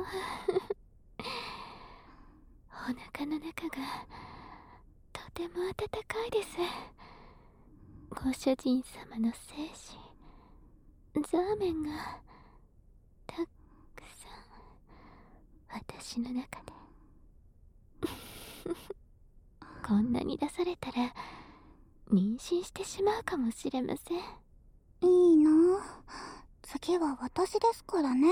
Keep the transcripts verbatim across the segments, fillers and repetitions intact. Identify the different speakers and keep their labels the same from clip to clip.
Speaker 1: お腹の中がとても温かいです。ご主人様の精子、ザーメンがたくさん私の中でこんなに出されたら妊娠してしまうかもしれません。
Speaker 2: いいな。次は私ですからね。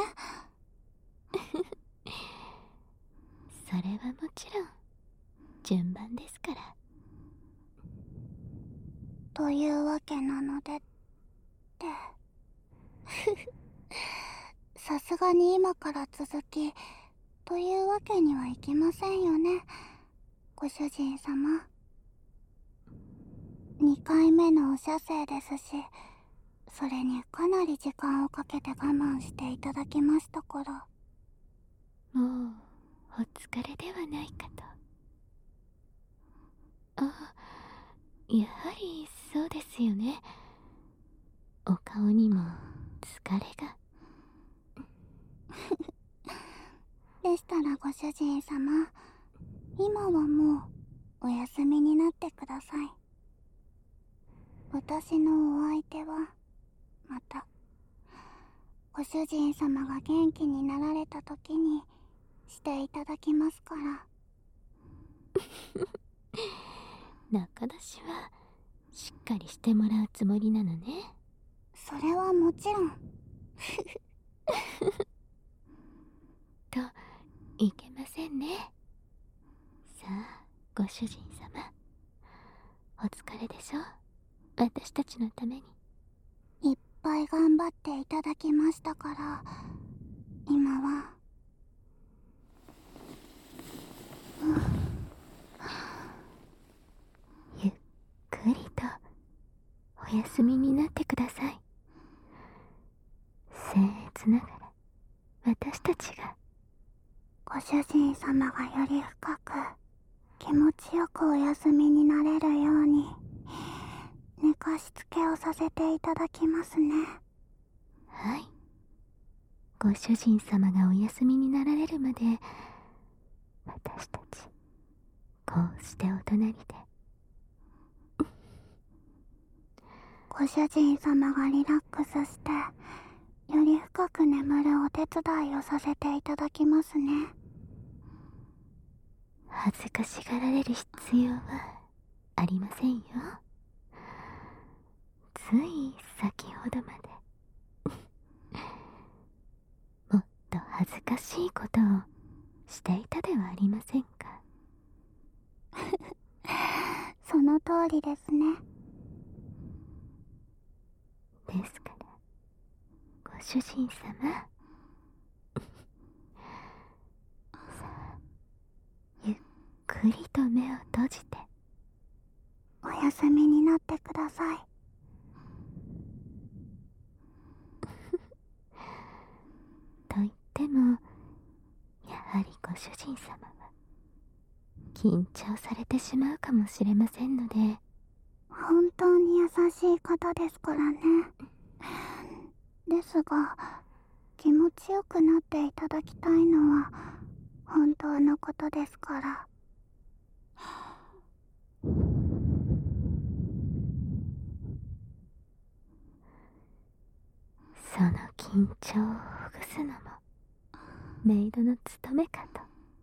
Speaker 1: それはもちろん順番ですから。
Speaker 2: というわけなのでってさすがに今から続きというわけにはいきませんよね、ご主人様。にかいめのお射精ですし、それにかなり時間をかけて我慢していただきましたから。
Speaker 1: もうお疲れではないかと。あ、やはりそうですよね。お顔にも疲れが。
Speaker 2: でしたらご主人様、今はもうお休みになってください。私のお相手はまたご主人様が元気になられた時にしていただきますから。
Speaker 1: 仲出しはしっかりしてもらうつもりなのね。
Speaker 2: それはもちろん
Speaker 1: といけませんね。さあご主人様、お疲れでしょ。私たちのために
Speaker 2: いっぱい頑張っていただきましたから、今は、うん、
Speaker 1: ゆっくりとお休みになってください。僭越ながら私たちが。
Speaker 2: ご主人様がより深く気持ちよくお休みになれるように寝かしつけをさせていただきますね。
Speaker 1: はい、ご主人様がお休みになられるまで私たちこうしてお隣で。
Speaker 2: ご主人様がリラックスしてより深く眠るお手伝いをさせていただきますね。
Speaker 1: 恥ずかしがられる必要はありませんよ。つい先ほどまでもっと恥ずかしいことをしていたではありませんか。
Speaker 2: その通りですね。
Speaker 1: ですからご主人様、さあゆっくりと目を閉じて
Speaker 2: お休みになってください。
Speaker 1: と言ってもやはりご主人様は緊張されてしまうかもしれませんので。
Speaker 2: 本当に優しい方ですからね。ですが、気持ちよくなっていただきたいのは本当のことですから。
Speaker 1: その緊張をほぐすのもメイドの務めかと。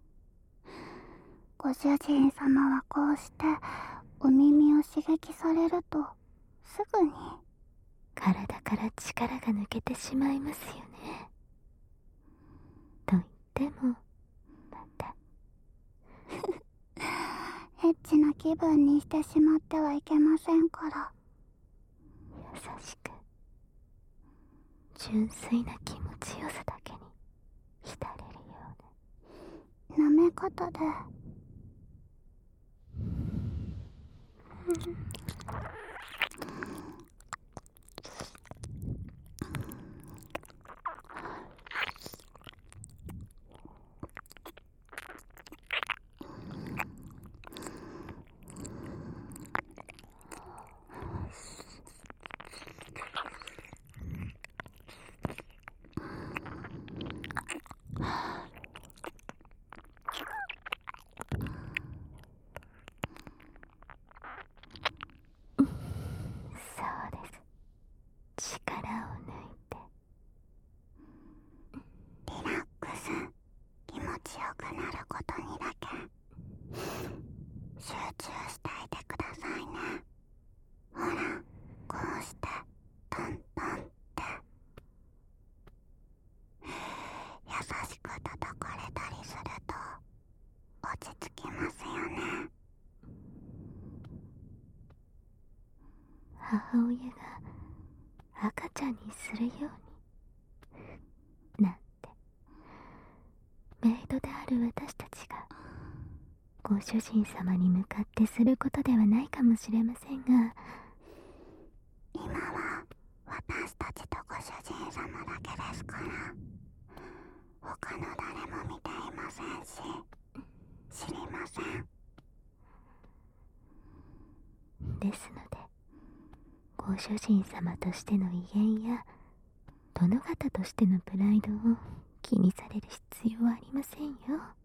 Speaker 2: ご主人様はこうしてお耳を刺激されるとすぐに
Speaker 1: 体から力が抜けてしまいますよね。と言ってもまた
Speaker 2: エッチな気分にしてしまってはいけませんから。
Speaker 1: 優しく純粋な気持ちよさだけに浸れるよ
Speaker 2: うな舐め方でことにだけ集中していてくださいね。ほら、こうしてトントンって優しく叩かれたりすると落ち着きますよね。
Speaker 1: 母親が赤ちゃんにするようになんて、メイドである私たちがご主人様に向かってすることではないかもしれませんが、
Speaker 2: 今は私たちとご主人様だけですから、他の誰も見ていませんし、知りません。
Speaker 1: ですので、ご主人様としての威厳や殿方としてのプライドを気にされる必要はありませんよ。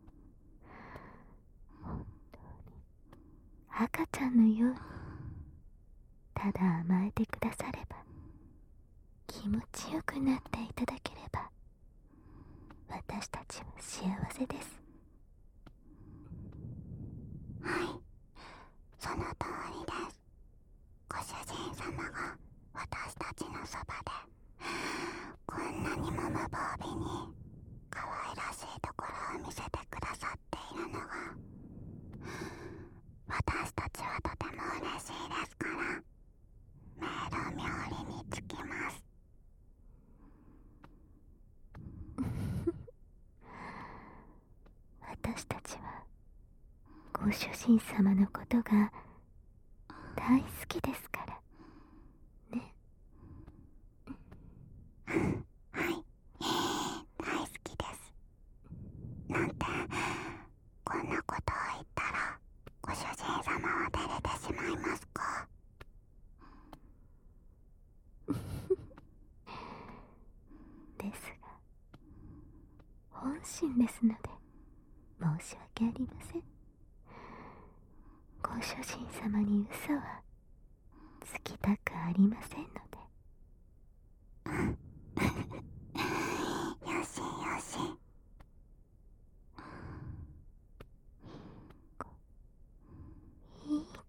Speaker 1: 本当に赤ちゃんのようにただ甘えてくだされば、気持ちよくなっていただければ、私たちは幸せです。
Speaker 2: はい、その通りです。ご主人様が私たちのそばでこんなにも無防備に可愛らしいところを見せてくださっているのが、私たちはとても嬉しいですから、メイド冥利につきます。
Speaker 1: 私たちはご主人様のことが大好きですからね。
Speaker 2: はい、大好きです。なんて、こんなことを言ったらご主人様は照れてしまいますか？
Speaker 1: ですが、本心ですので申し訳ありません。ご主人様に嘘はつきたくありませんので。
Speaker 2: よしよし。
Speaker 1: いい子。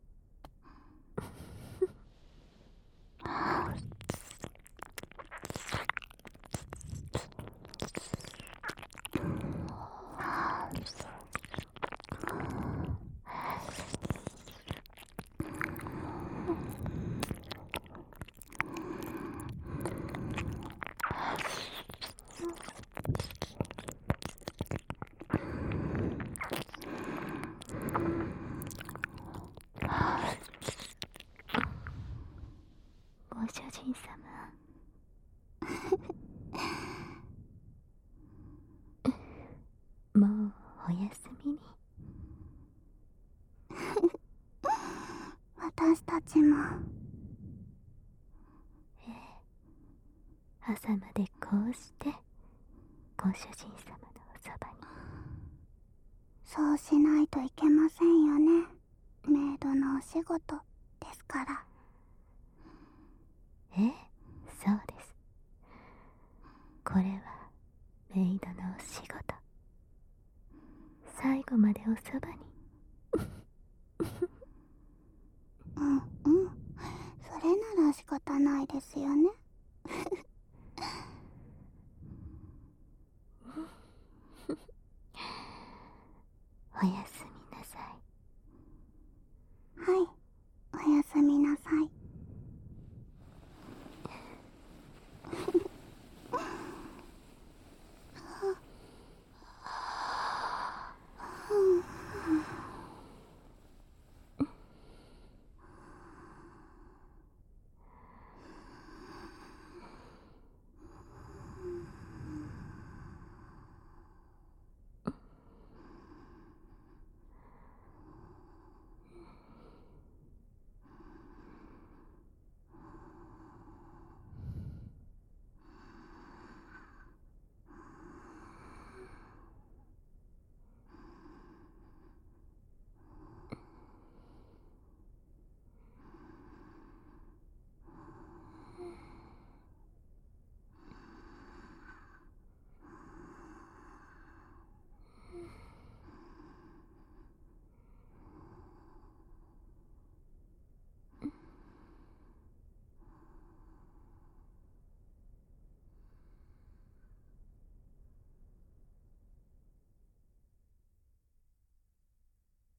Speaker 1: ご主人様もうおやすみに。
Speaker 2: 私たちも。
Speaker 1: ええ、朝までこうしてご主人様のおそばに。
Speaker 2: そうしないといけませんよね。メイドのお仕事ですから。
Speaker 1: ええ、そうです。これはメイドのお仕事。最後までおそばに